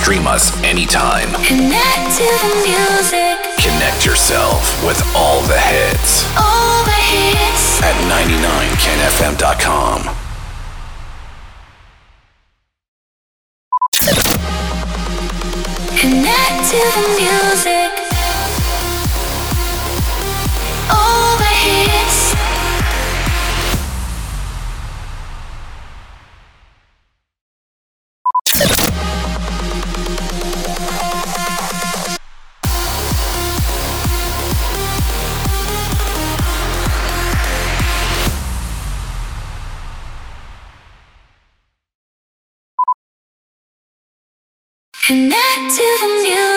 Stream us anytime. Connect to the music. Connect yourself with all the hits. All the hits. At 99canfm.com. Connect to the music. All the hits. Connect to the music.